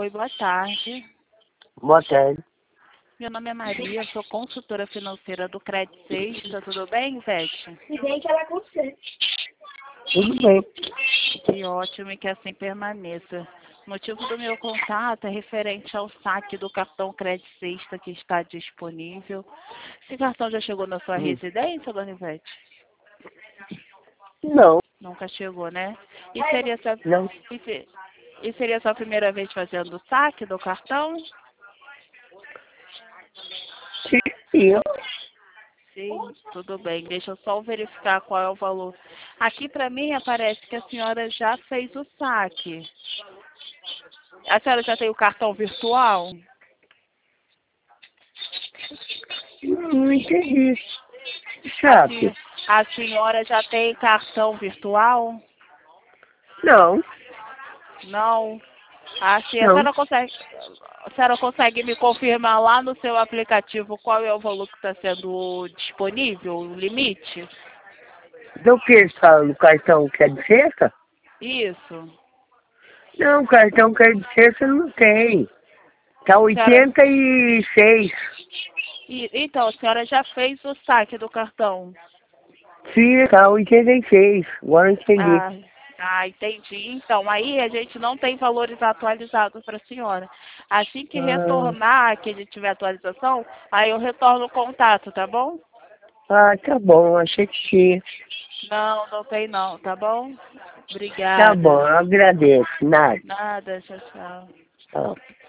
Oi, boa tarde. Boa tarde. Meu nome é Maria, sou consultora financeira do Credit Sexta. Tudo bem, Ivete? E bem que ela consegue. Tudo bem. Que ótimo e que assim permaneça. O motivo do meu contato é referente ao saque do cartão Credit Sexta que está disponível. Esse cartão já chegou na sua residência, dona Ivete? Não, Nunca chegou, né? E seria sua, não. e seria sua primeira vez fazendo o saque do cartão? Sim, Sim, tudo bem. Deixa eu só verificar qual é o valor. Aqui para mim aparece que a senhora já fez o saque. A senhora já tem o cartão virtual? não entendi. A, Sabe? se- a senhora já tem cartão virtual? Não, Não. Assim, não. a senhora consegue me confirmar lá no seu aplicativo qual é o valor que está sendo disponível, o limite? Do que fala no cartão que é de sexta? Isso. Não, cartão que é de sexta não tem. Tá Senhora, 86. então, a senhora já fez o saque do cartão? Sim, tá 86. Agora eu entendi. Entendi. Então, aí a gente não tem valores atualizados para a senhora. Assim que Ah, retornar, que a gente tiver atualização, aí eu retorno o contato, tá bom? tá bom, achei que tinha. Não, não tem não, tá bom? Tá bom, Obrigada. eu agradeço. Nada. Nada, tchau, tchau. Tá.